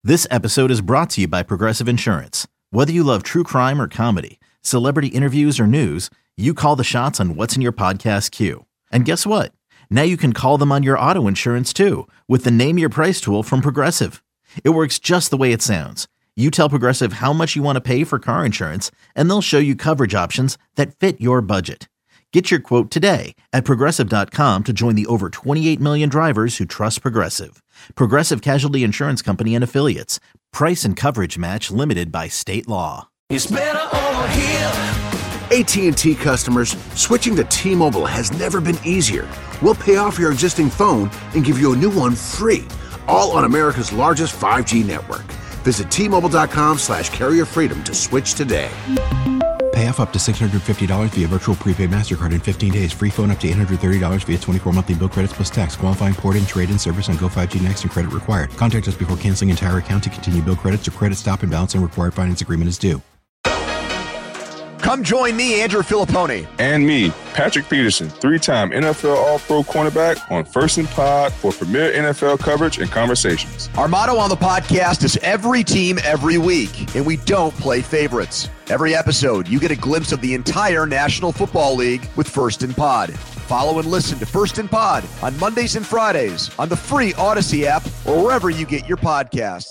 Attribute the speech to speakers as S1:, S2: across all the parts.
S1: This episode is brought to you by Progressive Insurance. Whether you love true crime or comedy, celebrity interviews or news, you call the shots on what's in your podcast queue. And guess what? Now you can call them on your auto insurance too with the Name Your Price tool from Progressive. It works just the way it sounds. You tell Progressive how much you want to pay for car insurance, and they'll show you coverage options that fit your budget. Get your quote today at Progressive.com to join the over 28 million drivers who trust Progressive. Progressive Casualty Insurance Company and Affiliates. Price and coverage match limited by state law.
S2: It's better over here.
S3: AT&T customers, switching to T-Mobile has never been easier. We'll pay off your existing phone and give you a new one free, all on America's largest 5G network. Visit T-Mobile.com/carrier freedom to switch today.
S4: Pay off up to $650 via virtual prepaid MasterCard in 15 days. Free phone up to $830 via 24 monthly bill credits plus tax. Qualifying port-in, trade-in service on Go 5G Next and credit required. Contact us before canceling entire account to continue bill credits or credit stop and balance and required finance agreement is due.
S5: Come join me, Andrew Filipponi.
S6: And me, Patrick Peterson, 3-time NFL All-Pro cornerback on First and Pod for premier NFL coverage and conversations.
S5: Our motto on the podcast is every team, every week, and we don't play favorites. Every episode, you get a glimpse of the entire National Football League with First and Pod. Follow and listen to First and Pod on Mondays and Fridays on the free Odyssey app or wherever you get your podcasts.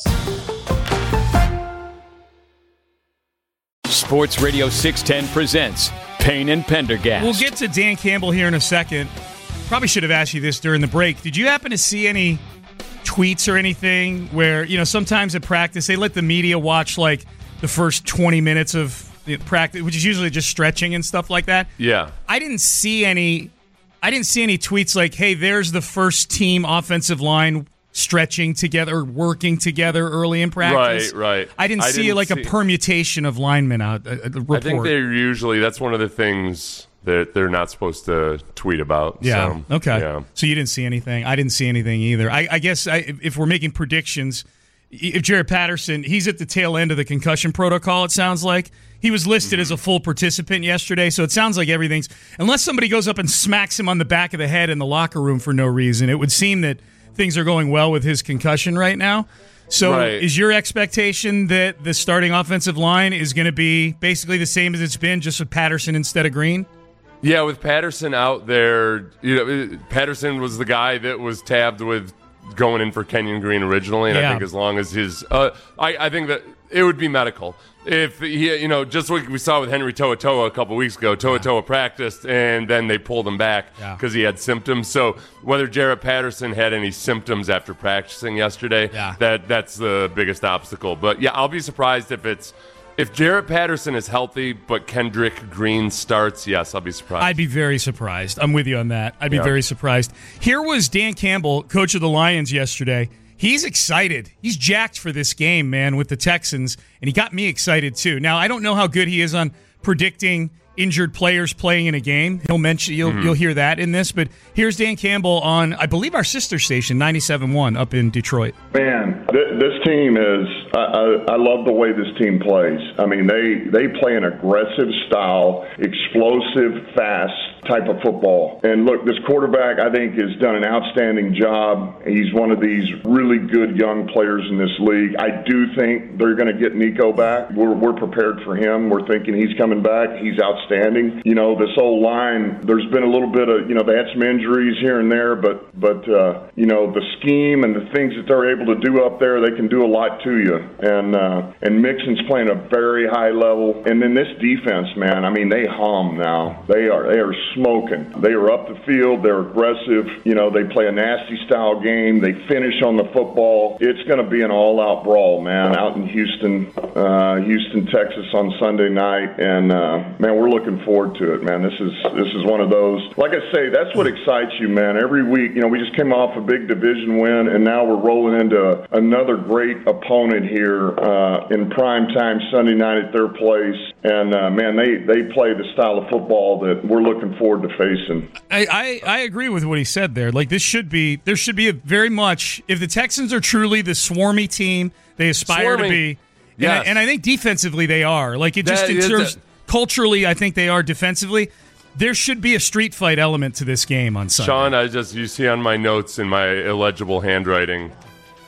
S7: Sports Radio 610 presents Payne and Pendergast.
S8: We'll get to Dan Campbell here in a second. Probably should have asked you this during the break. Did you happen to see any tweets or anything where, you know, sometimes at practice they let the media watch like the first 20 minutes of practice, which is usually just stretching and stuff like that?
S9: Yeah.
S8: I didn't see any tweets like, hey, there's the first team offensive line stretching together, working together early in practice.
S9: Right.
S8: I didn't see a permutation of linemen out. A report.
S9: I think that's one of the things that they're not supposed to tweet about.
S8: Yeah.
S9: So,
S8: okay.
S9: Yeah.
S8: So you didn't see anything. I didn't see anything either. I guess if we're making predictions, if Jaret Patterson, he's at the tail end of the concussion protocol, it sounds like. He was listed as a full participant yesterday, so it sounds like everything's, unless somebody goes up and smacks him on the back of the head in the locker room for no reason, it would seem that things are going well with his concussion right now. So Is your expectation that the starting offensive line is going to be basically the same as it's been, just with Patterson instead of Green?
S9: Yeah, with Patterson out there, Patterson was the guy that was tabbed with going in for Kenyon Green originally, and I think as long as his I think that it would be medical. If he, just like we saw with Henry To'oTo'o a couple weeks ago, To'oTo'o practiced and then they pulled him back because he had symptoms. So whether Jaret Patterson had any symptoms after practicing yesterday, that's the biggest obstacle. But yeah, I'll be surprised if Jaret Patterson is healthy, but Kendrick Green starts. Yes, I'll be surprised.
S8: I'd be very surprised. I'm with you on that. I'd be very surprised. Here was Dan Campbell, coach of the Lions yesterday. He's excited. He's jacked for this game, man, with the Texans, and he got me excited too. Now, I don't know how good he is on predicting injured players playing in a game. He'll mention you'll hear that in this, but here's Dan Campbell on, I believe, our sister station, 97.1 up in Detroit.
S10: Man, this team is I love the way this team plays. I mean, they play an aggressive style, explosive, fast type of football. And look, this quarterback, I think, has done an outstanding job. He's one of these really good young players in this league. I do think they're going to get Nico back. We're prepared for him. We're thinking he's coming back. He's outstanding. This whole line, there's been a little bit of, they had some injuries here and there, but the scheme and the things that they're able to do up there, they can do a lot to you. And Mixon's playing a very high level. And then this defense, man, I mean, they hum now. They are smoking. They are up the field. They're aggressive. They play a nasty style game. They finish on the football. It's going to be an all-out brawl, man, out in Houston, Texas on Sunday night. And, man, we're looking forward to it, man. This is one of those. Like I say, that's what excites you, man. Every week, we just came off a big division win, and now we're rolling into another great opponent here in prime time Sunday night at their place. And, man, they play the style of football that we're looking forward to facing.
S8: I agree with what he said there. Like, there should be a very much, if the Texans are truly the swarmy team they aspire to be, and I think defensively they are. Like, it just in terms culturally, I think they are defensively. There should be a street fight element to this game on Sunday.
S9: Sean, you see on my notes in my illegible handwriting,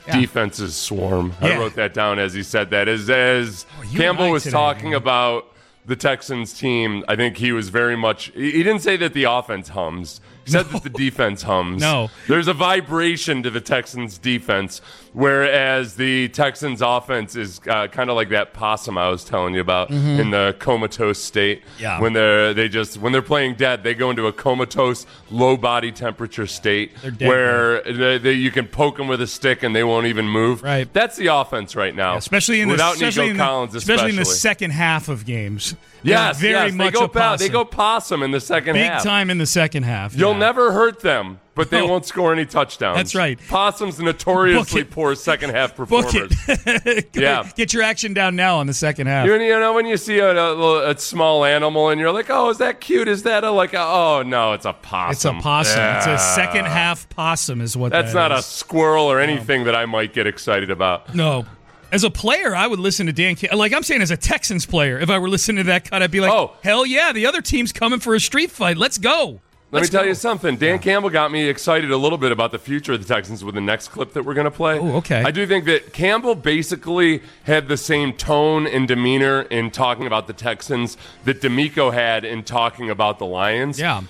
S9: defenses swarm.
S8: Yeah.
S9: I wrote that down as he said that. As Campbell was talking about the Texans team, I think he was very much – he didn't say that the offense hums. He said that the defense hums.
S8: No.
S9: There's a vibration to the Texans defense, whereas the Texans offense is kind of like that possum I was telling you about in the comatose state.
S8: Yeah.
S9: When they're playing dead, they go into a comatose, low body temperature state where you can poke them with a stick and they won't even move.
S8: Right.
S9: That's the offense right now.
S8: Yeah, especially in
S9: without
S8: Nico
S9: Collins,
S8: especially in the second half of games.
S9: Yes,
S8: very much a possum.
S9: They go possum in the second half.
S8: Big time in the second half.
S9: You'll never hurt them, but they won't score any touchdowns.
S8: That's right.
S9: Possums notoriously poor second half performers.
S8: Get your action down now on the second half.
S9: You know when you see a small animal and you're like, oh, is that cute? Is that oh no, it's a possum.
S8: It's a possum.
S9: Yeah.
S8: It's a second half possum is what
S9: That's not a squirrel or anything that I might get excited about.
S8: No. As a player, I would listen to Dan Campbell. Like I'm saying, as a Texans player, if I were listening to that cut, I'd be like, oh, hell yeah, the other team's coming for a street fight. Let's go.
S9: Let me tell you something. Dan Campbell got me excited a little bit about the future of the Texans with the next clip that we're going to play.
S8: Oh, okay.
S9: I do think that Campbell basically had the same tone and demeanor in talking about the Texans that DeMeco had in talking about the Lions.
S8: Yeah.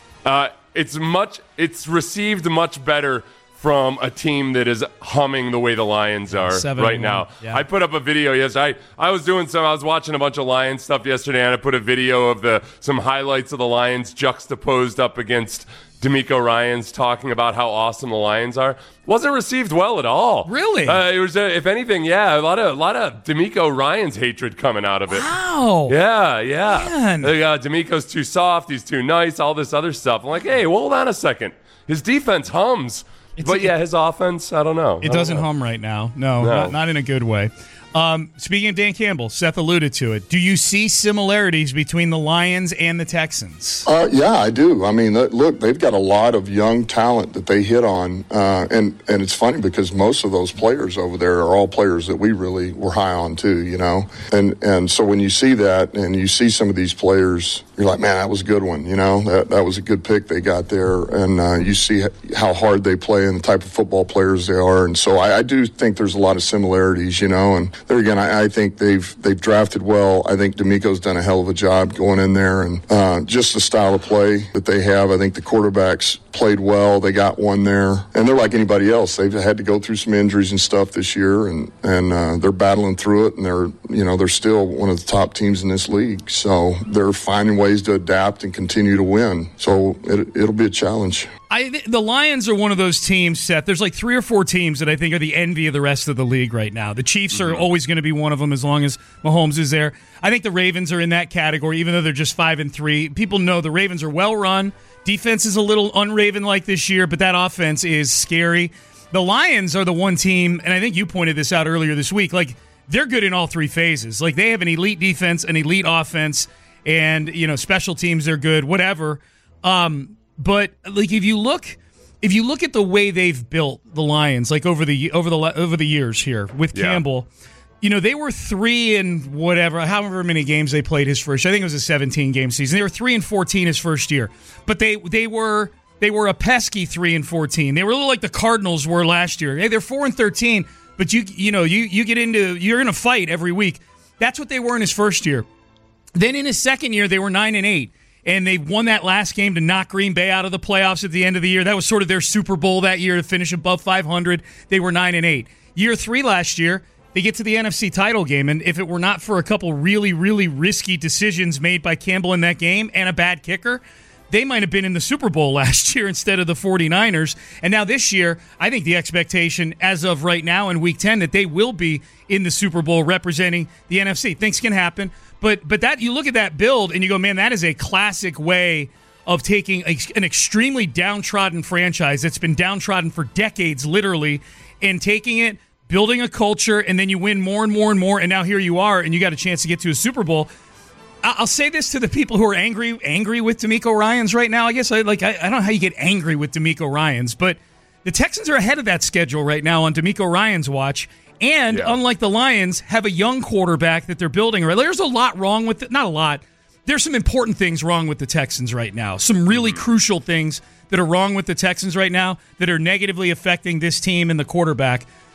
S9: It's received much better from a team that is humming the way the Lions are right now.
S8: Yeah.
S9: I put up a video yesterday. I was watching a bunch of Lions stuff yesterday, and I put a video of some highlights of the Lions juxtaposed up against DeMeco Ryans talking about how awesome the Lions are. Wasn't received well at all.
S8: Really?
S9: It was, if anything, a lot of DeMeco Ryans hatred coming out of it.
S8: Wow.
S9: Yeah.
S8: Man.
S9: DeMeco's too soft. He's too nice. All this other stuff. I'm like, hey, hold on a second. His defense hums. His offense, I don't know.
S8: It doesn't hum right now. No. Not in a good way. Speaking of Dan Campbell, Seth alluded to it. Do you see similarities between the Lions and the Texans?
S11: Yeah, I do. I mean, look, they've got a lot of young talent that they hit on, and it's funny because most of those players over there are all players that we really were high on too, you know. And so when you see that and you see some of these players, you're like, man, that was a good one, you know. That was a good pick they got there, and you see how hard they play and the type of football players they are, and so I do think there's a lot of similarities, you know. And there again, I think they've drafted well. I think DeMeco's done a hell of a job going in there, and just the style of play that they have. I think the quarterbacks played well. They got one there, and they're like anybody else. They've had to go through some injuries and stuff this year, and they're battling through it, and they're still one of the top teams in this league. So they're finding ways to adapt and continue to win. So it'll be a challenge.
S8: The Lions are one of those teams, Seth. There's like 3 or 4 teams that I think are the envy of the rest of the league right now. The Chiefs are always going to be one of them as long as Mahomes is there. I think the Ravens are in that category, even though they're just 5-3. People know the Ravens are well run. Defense is a little unraven-like this year, but that offense is scary. The Lions are the one team, and I think you pointed this out earlier this week, like they're good in all 3 phases. Like they have an elite defense, an elite offense, and special teams they're good, whatever. But like if you look at the way they've built the Lions, like over the years here with Campbell, they were 3 and whatever, however many games they played his first year. I think it was a 17-game season. They were 3-14 his first year, but they were a pesky 3-14. They were a little like the Cardinals were last year. Hey, they're 4-13, but you get into, you're in a fight every week. That's what they were in his first year. Then in his second year, they were 9-8. And they won that last game to knock Green Bay out of the playoffs at the end of the year. That was sort of their Super Bowl that year to finish above 500. They were 9-8. Year 3 last year, they get to the NFC title game. And if it were not for a couple really, really risky decisions made by Campbell in that game and a bad kicker, they might have been in the Super Bowl last year instead of the 49ers. And now this year, I think the expectation as of right now in Week 10 that they will be in the Super Bowl representing the NFC. Things can happen. But that you look at that build and you go, man, that is a classic way of taking an extremely downtrodden franchise that's been downtrodden for decades, literally, and taking it, building a culture, and then you win more and more and more, and now here you are, and you got a chance to get to a Super Bowl. I'll say this to the people who are angry with DeMeco Ryans right now. I guess I don't know how you get angry with DeMeco Ryans, but the Texans are ahead of that schedule right now on DeMeco Ryans' watch. And unlike the Lions, have a young quarterback that they're building. Right, there's a lot wrong with it. Not a lot. There's some important things wrong with the Texans right now. Some really crucial things that are wrong with the Texans right now that are negatively affecting this team and the quarterback.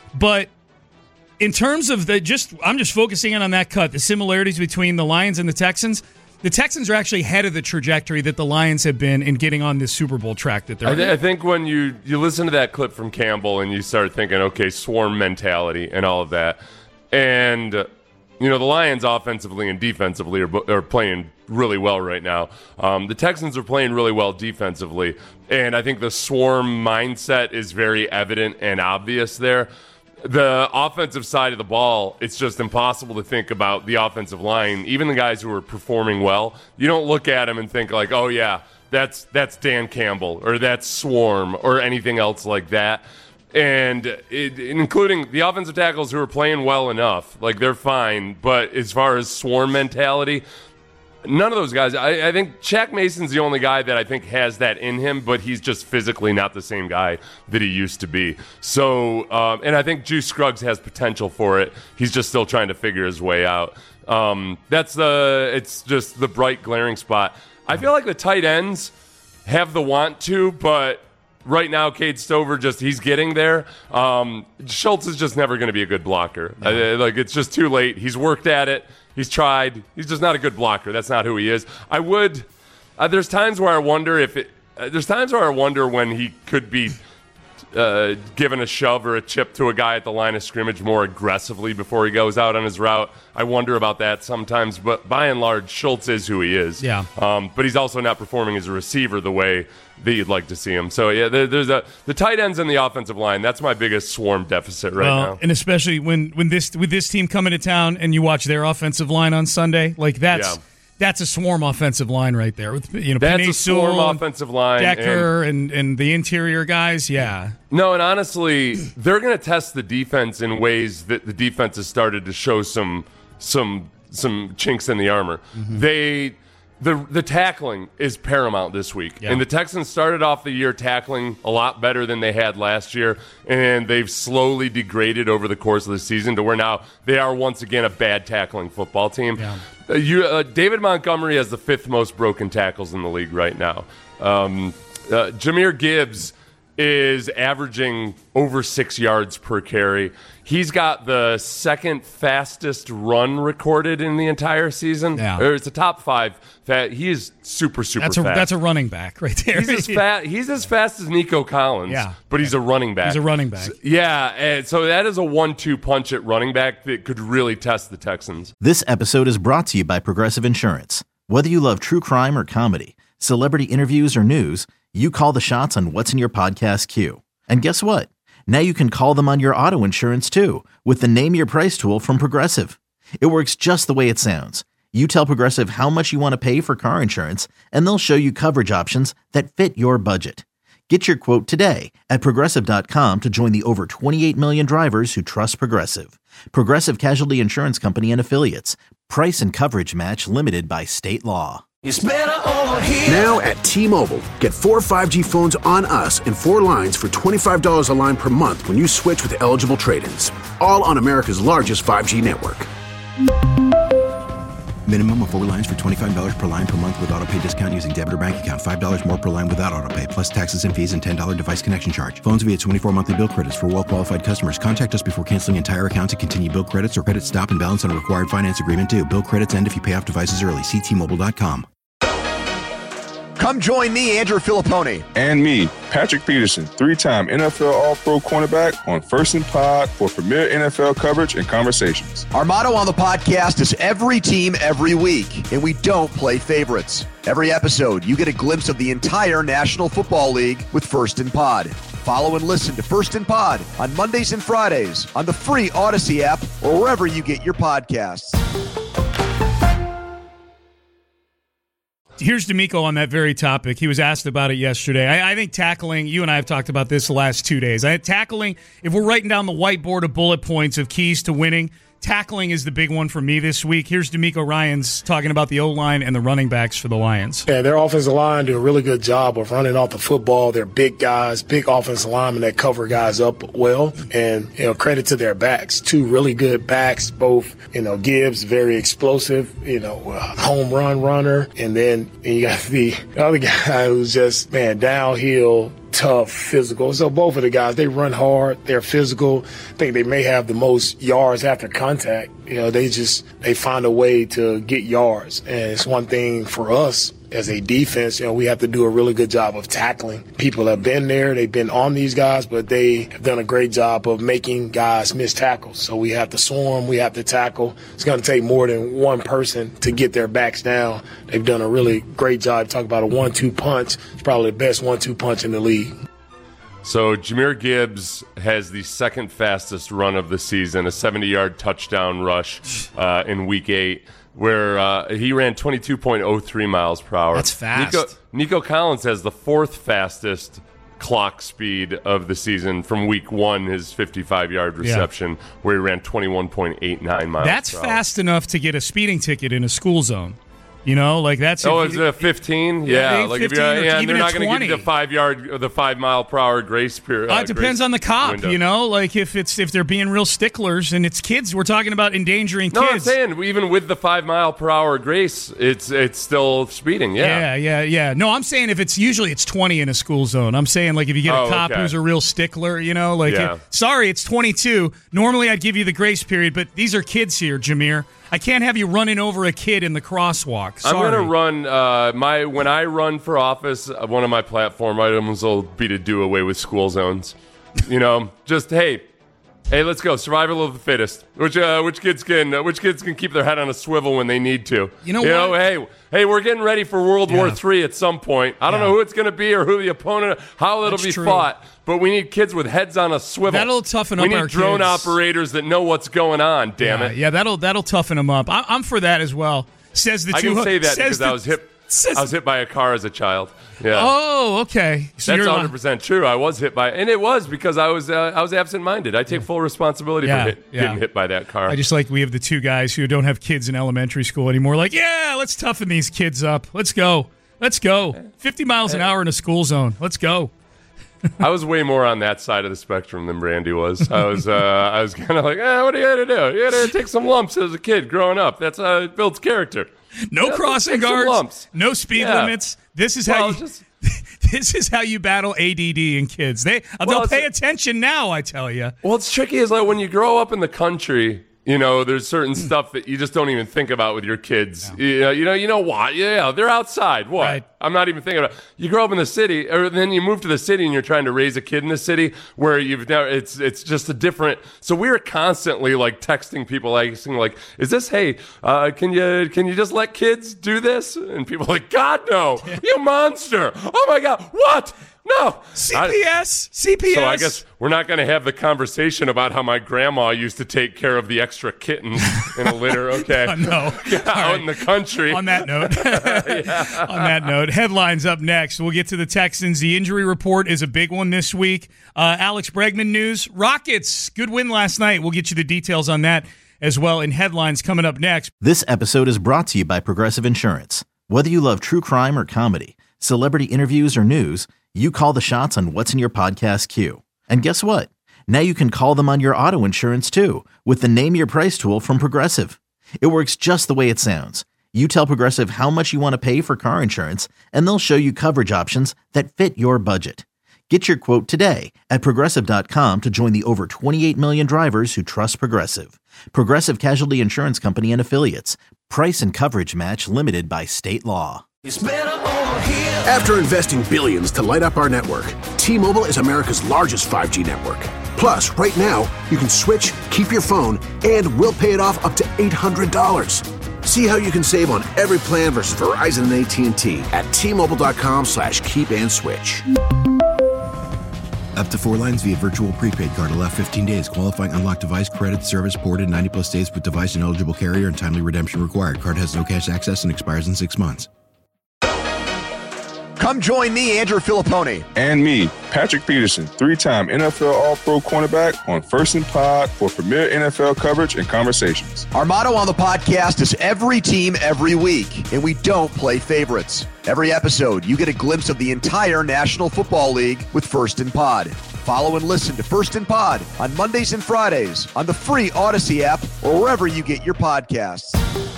S8: But in terms of I'm just focusing in on that cut, the similarities between the Lions and the Texans. The Texans are actually ahead of the trajectory that the Lions have been in getting on this Super Bowl track that they're on.
S9: I think when you listen to that clip from Campbell and you start thinking, okay, swarm mentality and all of that, and the Lions offensively and defensively are playing really well right now. The Texans are playing really well defensively, and I think the swarm mindset is very evident and obvious there. The offensive side of the ball, it's just impossible to think about the offensive line. Even the guys who are performing well, you don't look at them and think like, oh yeah, that's Dan Campbell or that's Swarm or anything else like that. And including the offensive tackles who are playing well enough, like they're fine. But as far as Swarm mentality, none of those guys. I think Shaq Mason's the only guy that I think has that in him, but he's just physically not the same guy that he used to be. So, and I think Juice Scruggs has potential for it. He's just still trying to figure his way out. It's just the bright, glaring spot. I feel like the tight ends have the want to, but right now, Cade Stover he's getting there. Schultz is just never going to be a good blocker. No. It's just too late. He's worked at it. He's tried. He's just not a good blocker. That's not who he is. There's times where I wonder when he could be given a shove or a chip to a guy at the line of scrimmage more aggressively before he goes out on his route. I wonder about that sometimes, but by and large, Schultz is who he is.
S8: Yeah.
S9: But he's also not performing as a receiver the way that you'd like to see him. So yeah, there's the tight ends and the offensive line. That's my biggest swarm deficit right now.
S8: And especially with this team coming to town and you watch their offensive line on Sunday, that's a swarm offensive line right there. With
S9: that's a swarm offensive line.
S8: Decker and the interior guys, yeah.
S9: No, and honestly, they're going to test the defense in ways that the defense has started to show some chinks in the armor. Mm-hmm. The tackling is paramount this week. Yeah. And the Texans started off the year tackling a lot better than they had last year, and they've slowly degraded over the course of the season to where now they are once again a bad tackling football team. Yeah. David Montgomery has the 5th most broken tackles in the league right now. Jahmyr Gibbs is averaging over 6 yards per carry. He's got the 2nd fastest run recorded in the entire season.
S8: Yeah.
S9: Or it's a top 5. He is super fast.
S8: That's a running back right there.
S9: He's as fast as Nico Collins, but he's a running back.
S8: He's a running back.
S9: And so that is a 1-2 punch at running back that could really test the Texans.
S1: This episode is brought to you by Progressive Insurance. Whether you love true crime or comedy, celebrity interviews or news, you call the shots on what's in your podcast queue. And guess what? Now you can call them on your auto insurance too with the Name Your Price tool from Progressive. It works just the way it sounds. You tell Progressive how much you want to pay for car insurance, and they'll show you coverage options that fit your budget. Get your quote today at Progressive.com to join the over 28 million drivers who trust Progressive. Progressive Casualty Insurance Company and Affiliates. Price and coverage match limited by state law.
S2: It's better over here.
S3: Now at T-Mobile, get 4 5G phones on us and 4 lines for $25 a line per month when you switch with eligible trade-ins. All on America's largest 5G network.
S4: Minimum of 4 lines for $25 per line per month with autopay discount using debit or bank account. $5 more per line without autopay, plus taxes and fees and $10 device connection charge. Phones via 24 monthly bill credits for well-qualified customers. Contact us before canceling entire account to continue bill credits or credit stop and balance on a required finance agreement due. Bill credits end if you pay off devices early. See T-Mobile.com.
S5: Come join me, Andrew Filippone.
S6: And me, Patrick Peterson, 3-time NFL All-Pro cornerback on First and Pod for premier NFL coverage and conversations.
S5: Our motto on the podcast is every team, every week, and we don't play favorites. Every episode, you get a glimpse of the entire National Football League with First and Pod. Follow and listen to First and Pod on Mondays and Fridays on the free Odyssey app or wherever you get your podcasts.
S8: Here's D'Amico on that very topic. He was asked about it yesterday. I think tackling, you and I have talked about this the last 2 days. Tackling, if we're writing down the whiteboard of bullet points of keys to winning, tackling is the big one for me this week. Here's D'Amico Ryans talking about the O-line and the running backs for the Lions.
S12: Yeah, their offensive line do a really good job of running off the football. They're big guys, big offensive linemen that cover guys up well. And, credit to their backs. 2 really good backs, both, Gibbs, very explosive, home run runner. And then you got the other guy who's just, downhill tough, physical. So both of the guys, they run hard, they're physical. I think they may have the most yards after contact. They find a way to get yards. And it's one thing for us as a defense, we have to do a really good job of tackling. People have been there, they've been on these guys, but they have done a great job of making guys miss tackles. So we have to swarm, we have to tackle. It's going to take more than one person to get their backs down. They've done a really great job. Talk about a 1-2 punch. It's probably the best 1-2 punch in the league.
S9: So Jahmyr Gibbs has the second fastest run of the season, a 70-yard touchdown rush in Week 8. Where he ran 22.03 miles per hour.
S8: That's fast.
S9: Nico Collins has the fourth fastest clock speed of the season from Week 1, his 55-yard reception, where he ran 21.89 miles
S8: That's
S9: per hour.
S8: fast enough to get a speeding ticket in a school zone. That's
S9: it's a 15. Yeah, like
S8: 15
S9: if
S8: even
S9: they're not
S8: a
S9: going to
S8: 20.
S9: give you the 5 mile per hour grace period.
S8: It depends on the cop,
S9: window.
S8: Like if they're being real sticklers and it's kids, we're talking about endangering kids.
S9: No, I'm saying even with the 5 mile per hour grace, it's still speeding.
S8: Yeah. No, I'm saying if it's 20 in a school zone. I'm saying like if you get a cop who's a real stickler, sorry, it's 22. Normally I'd give you the grace period, but these are kids here, Jahmyr. I can't have you running over a kid in the crosswalk. Sorry.
S9: I'm going to run when I run for office, one of my platform items will be to do away with school zones. Just hey, let's go. Survival of the fittest. Which kids can keep their head on a swivel when they need to. Hey, we're getting ready for World War III at some point. I don't know who it's going to be or who the opponent, how it'll be fought. But we need kids with heads on a swivel.
S8: That'll toughen up our kids.
S9: We need drone operators that know what's going on. Damn it.
S8: Yeah, that'll toughen them up. I'm for that as well. Says the two.
S9: I can say that because I was hit by a car as a child. Yeah.
S8: Oh, okay. So
S9: that's 100% true. I was hit by, and it was because I was absent-minded. I take full responsibility for getting hit by that car.
S8: I just like we have the two guys who don't have kids in elementary school anymore. Like, let's toughen these kids up. Let's go. 50 miles an hour in a school zone. Let's go.
S9: I was way more on that side of the spectrum than Brandy was. I was kind of like, what are you going to do? You got to take some lumps as a kid growing up. That's how it builds character.
S8: No crossing guards, no speed limits. This is this is how you battle ADD in kids. They'll pay attention now, I tell you.
S9: Well, it's tricky is like when you grow up in the country, there's certain stuff that you just don't even think about with your kids. Yeah. You know what? Yeah, they're outside. What? Right. I'm not even thinking about it. You grow up in the city, or then you move to the city and you're trying to raise a kid in the city where it's just a different. So we were constantly like texting people, asking like, "Is this? Hey, can you just let kids do this?" And people are like, "God no, you monster! Oh my God, what?" No.
S8: CPS.
S9: So I guess we're not going to have the conversation about how my grandma used to take care of the extra kittens in a litter. Okay.
S8: No.
S9: Out in the country.
S8: On that note. Headlines up next. We'll get to the Texans. The injury report is a big one this week. Alex Bregman news. Rockets. Good win last night. We'll get you the details on that as well in headlines coming up next.
S1: This episode is brought to you by Progressive Insurance. Whether you love true crime or comedy, celebrity interviews or news, you call the shots on what's in your podcast queue. And guess what? Now you can call them on your auto insurance too with the Name Your Price tool from Progressive. It works just the way it sounds. You tell Progressive how much you want to pay for car insurance, and they'll show you coverage options that fit your budget. Get your quote today at Progressive.com to join the over 28 million drivers who trust Progressive. Progressive Casualty Insurance Company and Affiliates. Price and coverage match limited by state law.
S3: After investing billions to light up our network, T-Mobile is America's largest 5G network. Plus, right now, you can switch, keep your phone, and we'll pay it off up to $800. See how you can save on every plan versus Verizon and AT&T at T-Mobile.com/keep-and-switch.
S4: Up to 4 lines via virtual prepaid card. Allow 15 days. Qualifying unlocked device credit service ported 90+ days with device and eligible carrier and timely redemption required. Card has no cash access and expires in 6 months.
S5: Come join me, Andrew Filippone.
S6: And me, Patrick Peterson, 3-time NFL All-Pro cornerback on First and Pod for premier NFL coverage and conversations.
S5: Our motto on the podcast is every team, every week, and we don't play favorites. Every episode, you get a glimpse of the entire National Football League with First and Pod. Follow and listen to First and Pod on Mondays and Fridays on the free Odyssey app or wherever you get your podcasts.